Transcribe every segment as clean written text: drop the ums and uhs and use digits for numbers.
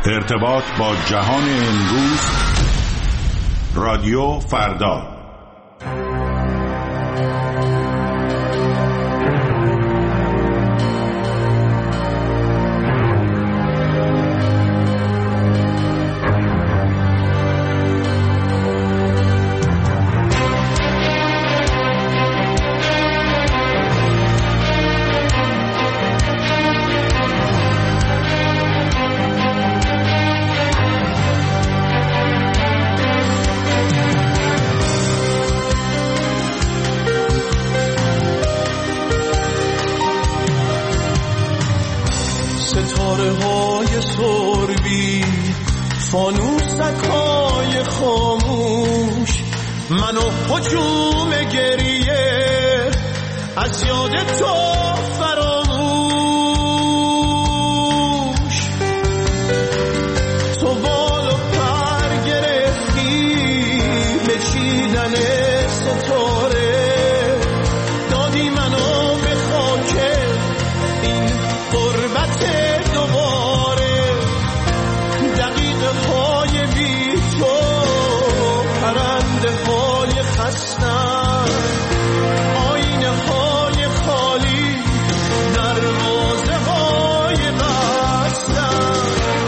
ارتباط با جهان امروز، رادیو فردا. فانوسکای خاموش منو هجوم گریه از یاد تو فراموش. تو بال و پر گرفتی به چیدن ستاره، دادی منو به خاک این غربت دوباره. دقیقه های بی تو پرنده های خستن، آینه های خالی دروازه های بستن.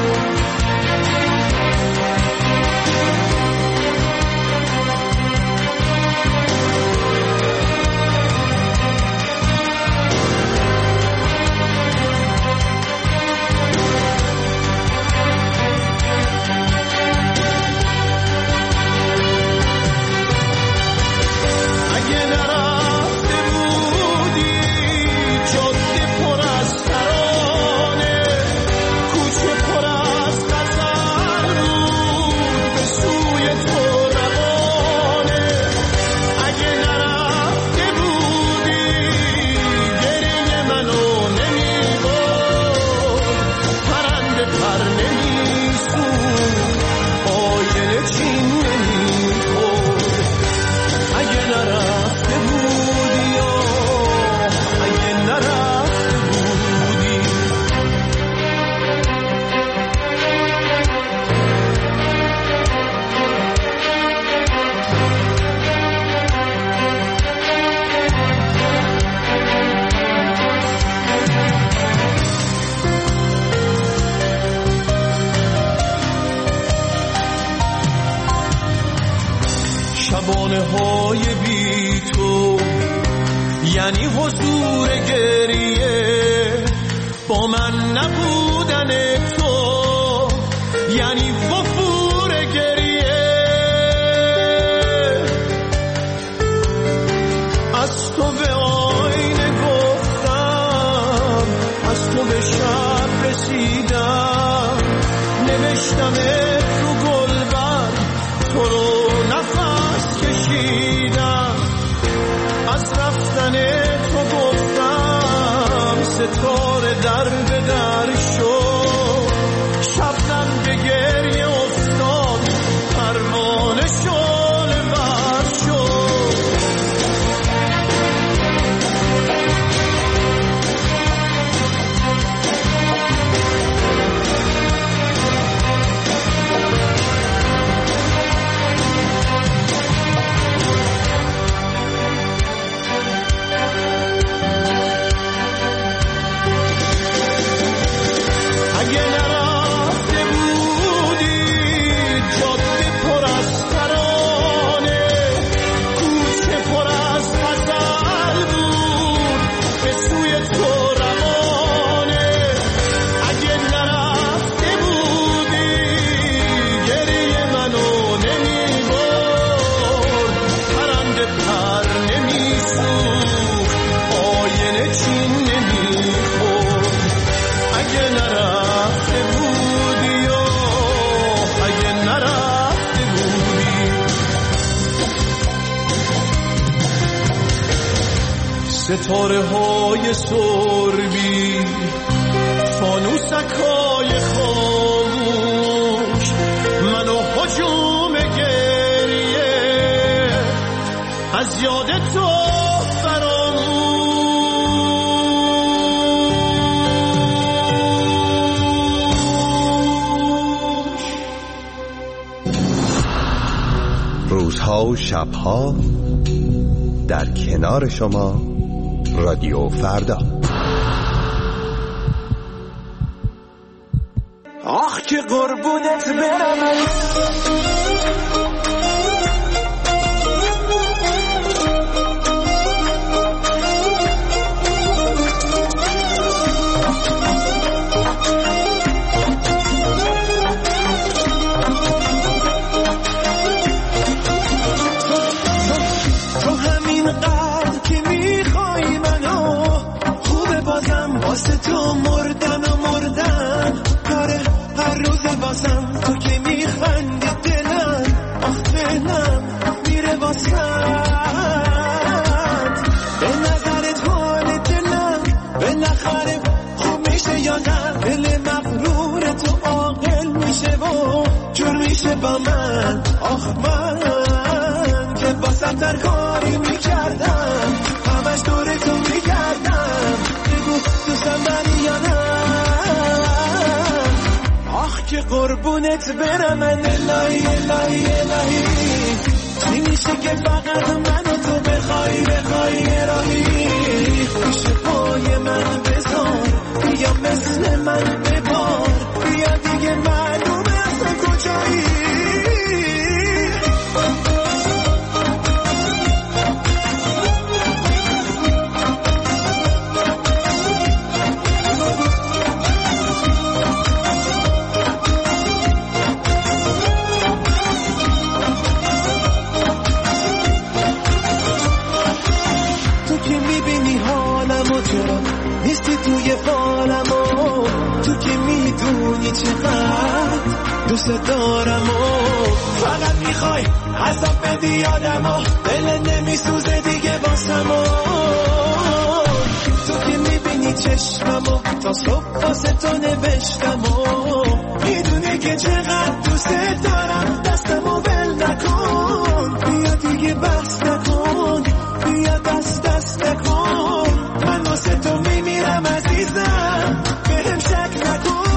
شبانه های بی تو یعنی حضور گریه، با من نبودن تو یعنی وفور گریه. از تو به آینه گفتم، از تو به شب رسیدم، نوشتم تو گلبر تو رو نفس کشیدم. از رفتن تو گفتم ستاره در به در شد، شبنم به گریه افتاد، پروانه شعله ور شد. ستاره های سربی، فانوسکای خاموش منو هجوم گریه از یاد تو فراموش. روزها و شبها در کنار شما رادیو فردا. آخ که قربونت برم تو همین قدر که میخوای منو خوبه بازم واسه تو مردن داره هر روز بازم تو که میخندی دلم آخ دلم میره واسم به نظرت حال دلم بالاخره خوب میشه یا نه دل مغرور تو عاقل میشه و جور میشه با من آخ من که باسم در کاری میکردم همش دور تو میکردم بگو دوستم داری یا نه آخ که قربونت برم الهی الهی الهی چی میشه که فقط منو تو بخوای راهی پیش پای من بذار بیا مثل من ببار بیا دیگه معلومه اصلا کجایی نیستی توی فالمو تو که میدونی چقدر دوست دارم و فقط میخوای عذاب بدی یادمو دل نمیسوزه دیگه واسمو تو که میبینی چشممو تا صبح واسه تو نوشتمو میدونی که چقدر دوست دارم دستمو بل نکن بیا دیگه بحث نکن بیا دست نکن من واسه تو میمیرم عزیزم بهم شک نکن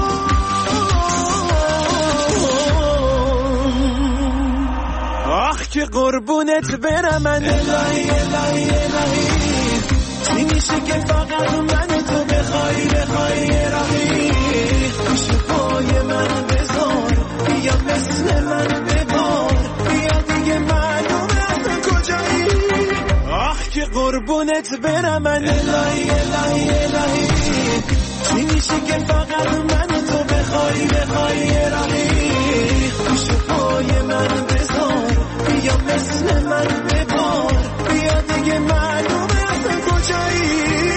آخ که قربونت برم من الهی الهی الهی چی میشه که فقط من تو بخوای راهی پیش پای من بذار بیا مثل من ببار بیا دیگه معلومه اصلا کجایی آخ که قربونت برم من الهی الهی الهی چی میشه که فقط من تو بخوای راهی پیش پای من بذار بیا مثل من ببار بیا دیگه معلومه اصلا کجایی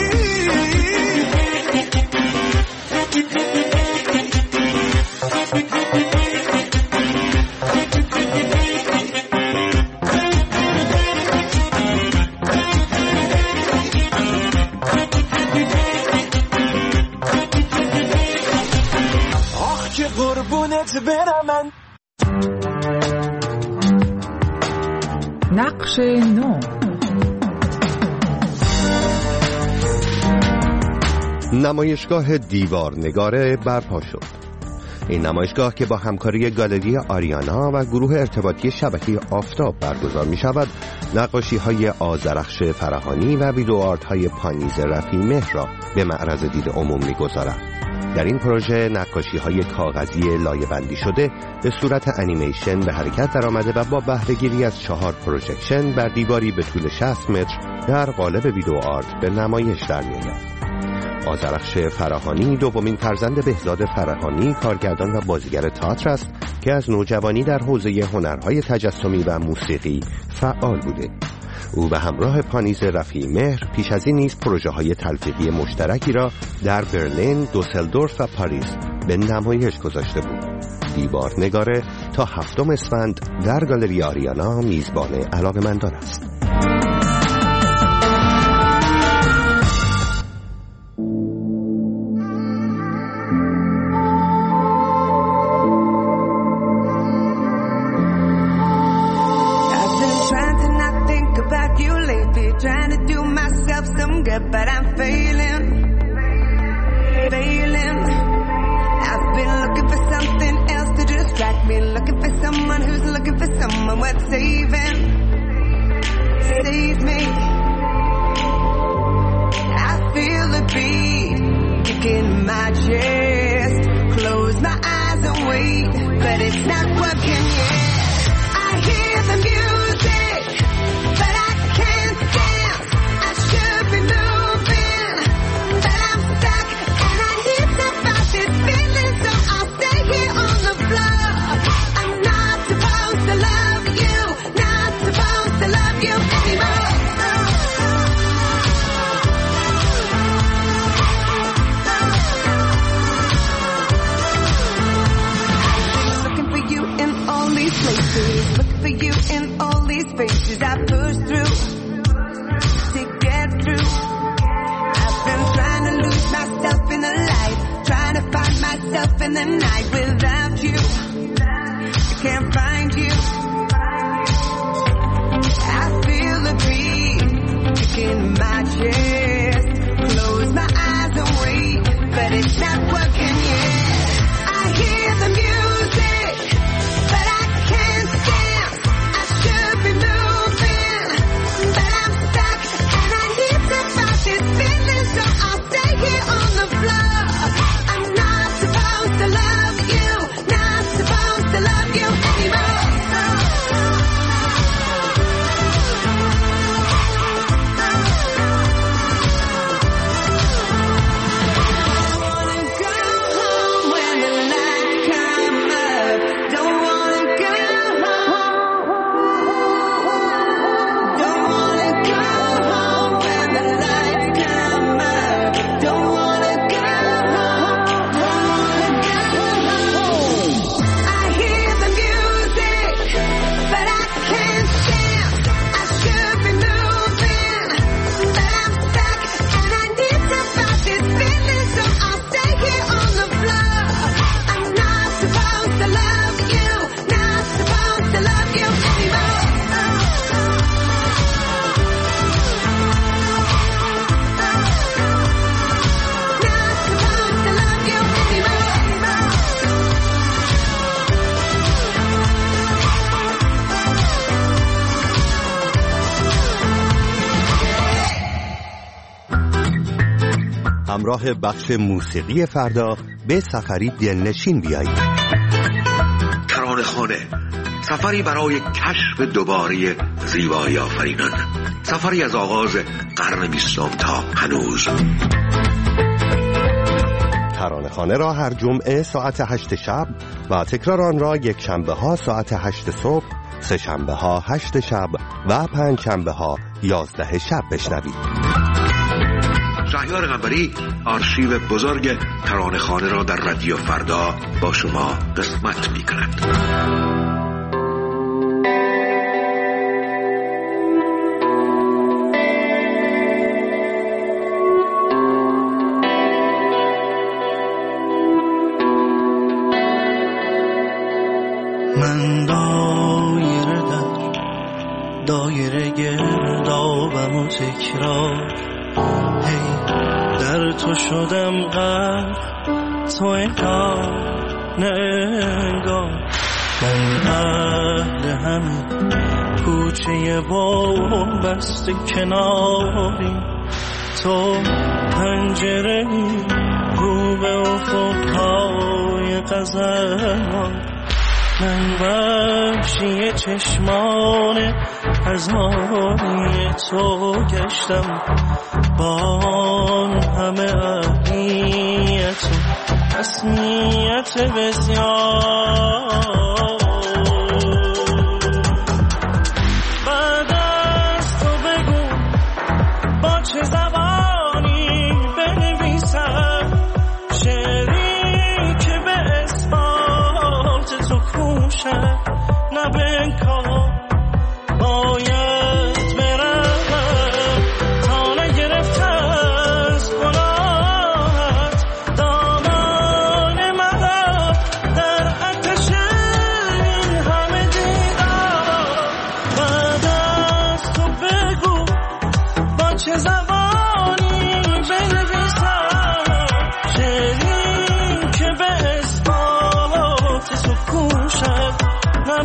برم من نقش نو. نمایشگاه دیوارنگاره برپا شد. این نمایشگاه که با همکاری گالری آریانا و گروه ارتباطی شبکه آفتاب برگزار می شود، نقاشی های آذرخش فراهانی و ویدیو آرت های پانیز رفیع مهر را به معرض دید عموم می گذارد. در این پروژه نقاشی های کاغذی لایه بندی شده به صورت انیمیشن به حرکت در آمده و با بهره‌گیری از 4 پروژکشن بر دیواری به طول 60 متر در قالب ویدیو آرت به نمایش در می‌آید. آذرخش فراهانی دومین فرزند بهزاد فراهانی، کارگردان و بازیگر تئاتر است که از نوجوانی در حوزه هنرهای تجسمی و موسیقی فعال بوده. او به همراه پانیز رفیع مهر پیش از این نیز پروژه‌های تلفیقی مشترکی را در برلین، دوسلدورف و پاریس به نمایش گذاشته بود. دیوارنگاره تا 7 اسفند در گالری آریانا میزبان علاقه‌مندان است. Trying to do myself some good, but I'm failing. I've been looking for something else to distract me, looking for someone who's looking for someone worth saving. Save me. I feel the beat kicking my chest. Close my eyes and wait, but it's not working yet. I hear the music, but I can't dance. I should be moving, but I'm stuck, and I hit about this feeling, so I'll stay here on the floor. I'm not supposed to love you, not supposed to love you anymore. Looking for you in all these places, looking for you in all these spaces I push through to get through. I've been trying to lose myself in the light, trying to find myself in the night without you. I can't find you. I feel the beat kicking my chest. Close my eyes and wait, but it's not working yet. I hear the music, but I can't dance. I should be moving, but I'm stuck, and I hit about this feeling, so I'll stay here on the floor. I'm not supposed to love you, not supposed to love you anymore. همراه بخش موسیقی فردا به سفری دلنشین بیایید. ترانه‌خانه، سفری برای کشف دوباره زیبایی آفرینان، سفری از آغاز قرن 20 تا هنوز. ترانه‌خانه را هر جمعه ساعت 8 شب و تکرار آن را یک شنبه ها ساعت 8 صبح، سه شنبه ها 8 شب و پنج شنبه ها 11 شب بشنوید. شهریار قنبری آرشیو بزرگ ترانه‌خانه را در رادیو فردا با شما قسمت می‌کند. من دایره گردابم و تکرار، هی در تو شدم غرق، تو انگار نه انگار. من اهل همین کوچه بام بسته کناری، تو پنجره‌ای رو به افق‌های قزل‌آباد. من وحشی چشمان هزاری تو گشتم، با همه اهمیت و رسمیت بسیار. بعد از تو بگو با چه زبانی بنویسم شعری که به اثبات تو کوشم، نه به انکار باید برم تا نگرفته از گناهت دامان مرا در آتش این همه دیدار. بعد از تو بگو با چه زبانی بنویسم شعری که به اثبات تو کوشد، نه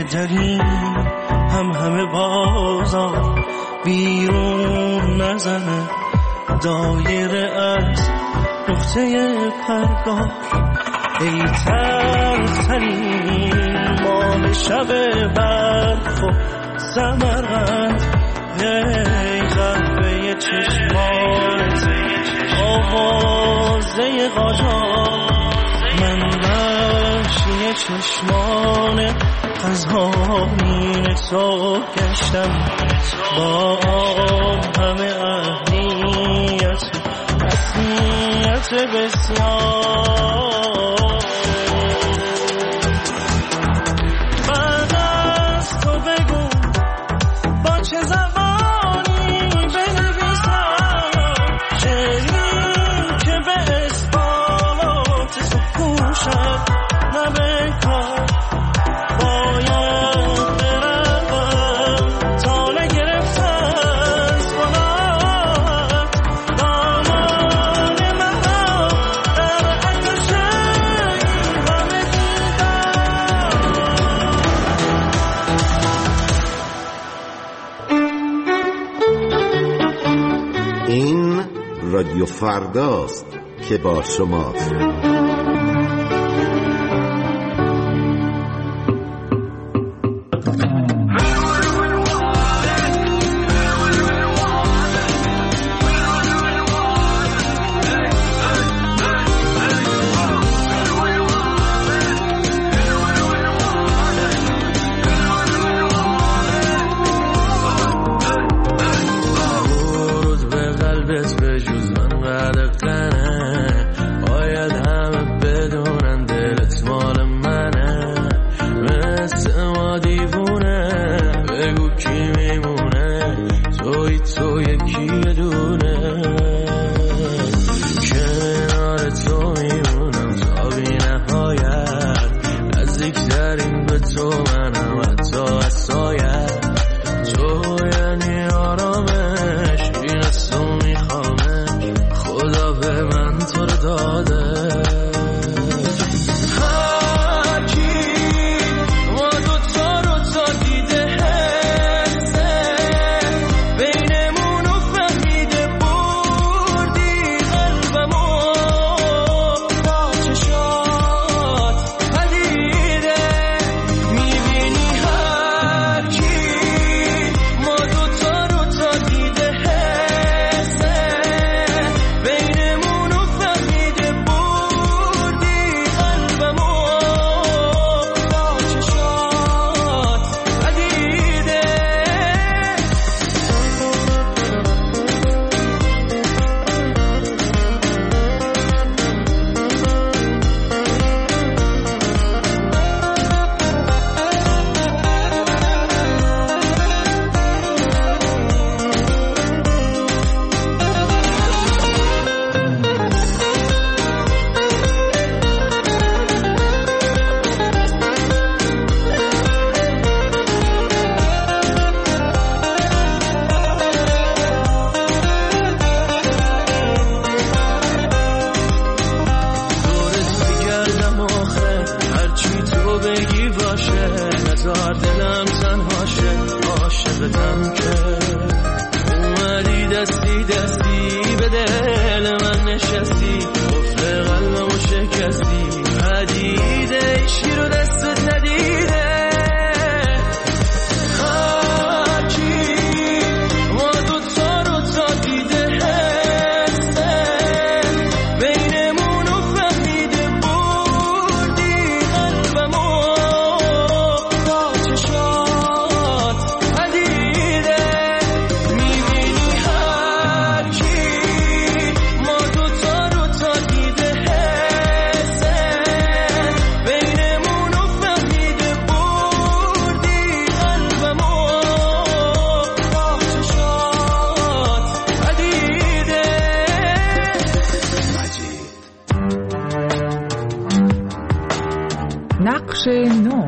داریم همه بازار بیرون نزنه دایره از نقطه پرگار ای ترترین ماه شب برف و زمرد ای قهوه چشمات آوازه قاجار من بخشی چشمان قزانین تو گشتم با همه اهمیت رسمیت بسیار بعد از تو بگو با چه زبانی بنویسم شعری که به اثبات تو کوشد نه به کار باید برم تا نگرفتن از بلند دامان من در اتش این همه دیدن. این رادیو فرداست که با شماست. نقش نو.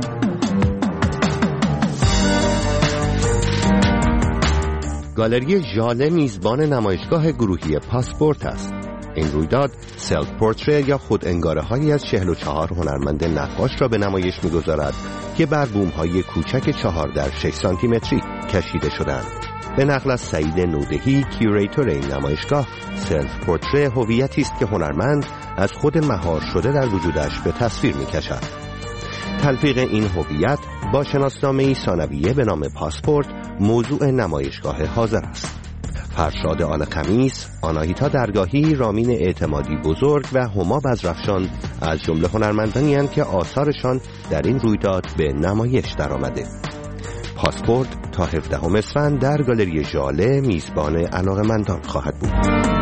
گالری ژاله میزبان نمایشگاه گروهی پاسپورت است. این رویداد سلف پورتری یا خود انگاره هایی از 44 هنرمند نقاش را به نمایش می‌گذارد که بر بوم‌های کوچک 4x6 سانتیمتری کشیده شدند. به نقل از سعید نودهی کیوریتور این نمایشگاه، سلف پورتری هویتی است که هنرمند از خود مهار شده در وجودش به تصویر می‌کشد. تلفیق این هویت با شناسنامه‌ای ثانویه به نام پاسپورت موضوع نمایشگاه حاضر است. فرشاد آل خمیس، آناهیتا درگاهی، رامین اعتمادی بزرگ و هما بزرفشان از جمله هنرمندانی هستند که آثارشان در این رویداد به نمایش درآمده. پاسپورت تا 17 اسفند در گالری ژاله میزبان علاقه‌مندان خواهد بود.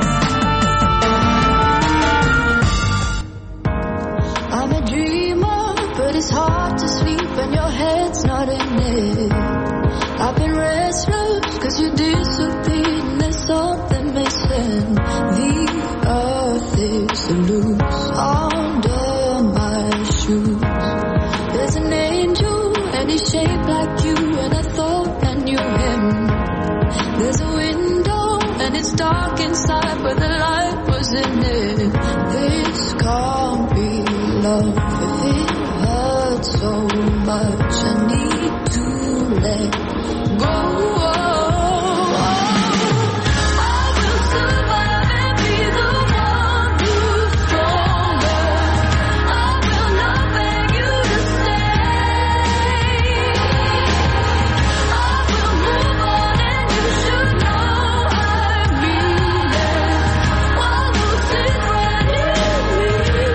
It's hard to sleep when your head's not in it. I've been restless cause you disappeared and there's something missing. The earth is loose under my shoes. There's an angel and he's shaped like you and I thought I knew him. There's a window and it's dark inside but the light was in it. This can't be love if it hurts so much. I need to let go. I will survive and be the one who's stronger. I will not beg you to stay. I will move on and you should know I mean it. While losing running me.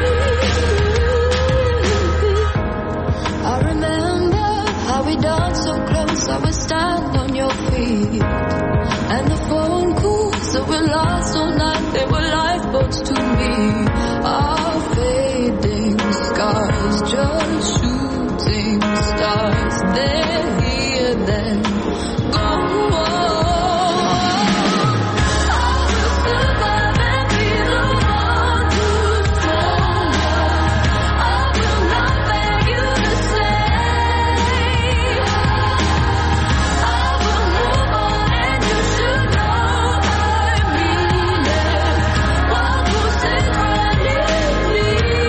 I remember how we danced so close, I would stand on your feet. And the phone calls that were lost all night, they were lifeboats to me. Our fading scars, just shooting stars, they're here then go. I will survive and be the one who's stronger. I will not beg you to stay. I will move on and you should know I mean it. While losing running me.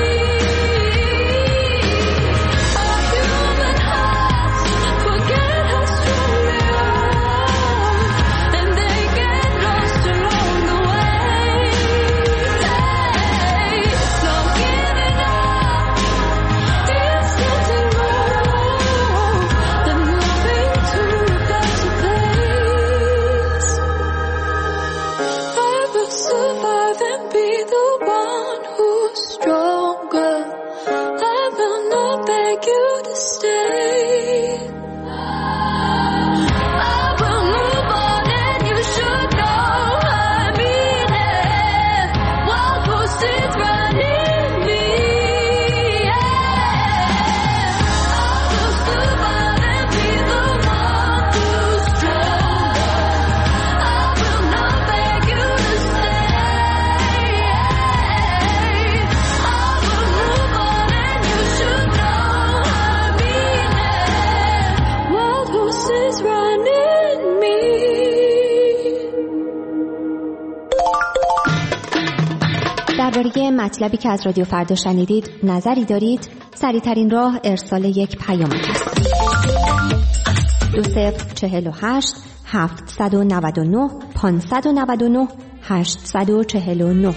Our human hearts forget how strong they are, and they get lost along the way. It's not giving up, it's getting wrong, and moving to a better place. I will survive and be the one who's stronger. I will not beg you to stay. I will move on and you should know I mean it. Wild horses running me. I will survive and be the one who's stronger. I will not beg you to stay. I will move on and you should know I mean it. Wild horses running me. درباره مطلبی که از رادیو فردا شنیدید نظری دارید؟ سریع‌ترین راه ارسال یک پیام است. 2048 799 599 849.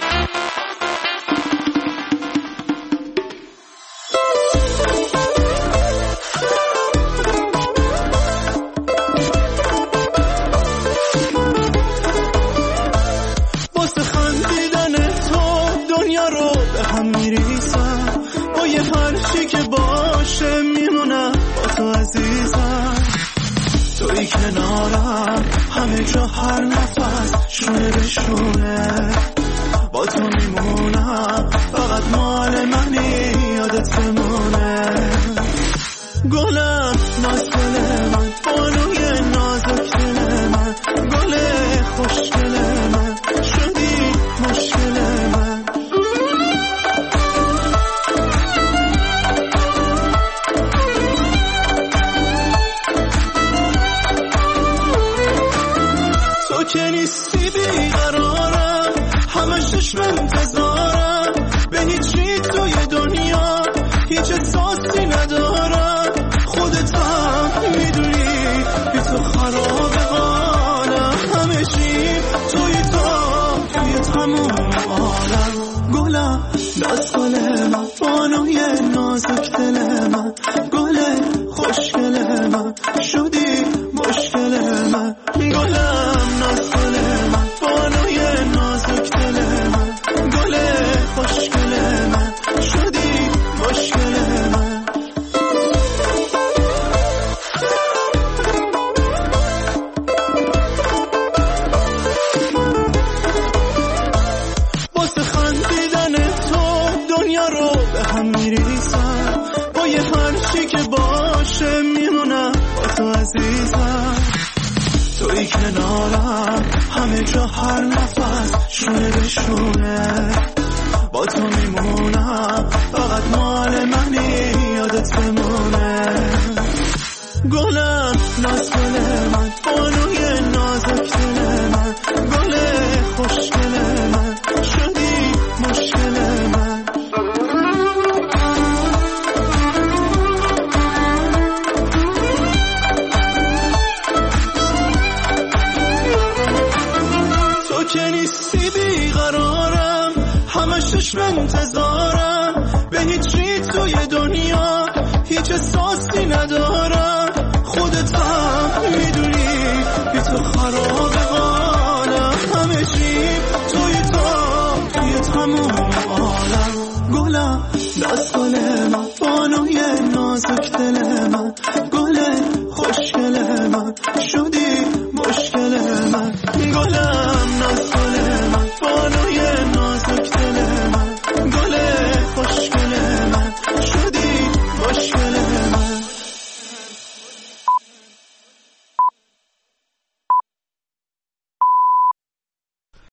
واسه خندیدن تو دنیا رو به هم میریسم، با یه هرچی که باشه میمونم با تو عزیزم. توی کنارم همه جا هر نفس شونه به شونه، با تو میمونم فقط مال منی یادت بمونه. گلم نازل من، بانوی نازک دل من، گل خوشگل من، شدی مشکل من. تو که نیستی بیقرارم، چشم انتظارم، به هیچی توی دنیا هیچ احساسی ندارم. خودت هم میدونی بی تو خراب حالم، همه چی توی تموم عالم. گلم ناز گل من، بانوی نازک دل من، گل خوشگل من، شدی مشکل من. گلم ناز گل من، بانوی نازک دل من، گل خوشگل من، شدی مشکل من. واسه خندیدن تو دنیا رو به هم میریزم، با یه هرچی که باشه میمونم با تو عزیزم. توی کنارم همه جا هر نفس شونه به شونه، با تو میمونم فقط مال منی یادت بمونه. گلم ناز گل من، بانوی نازک دل من، گل خوشگل من، شدی مشکل من. تو که نیستی بیقرارم، همش چشم انتظارم، به هیچی توی دنیا هیچ احساسی ندارم. خودت هم میدونی بی تو خراب حالم، همه چی توی تموم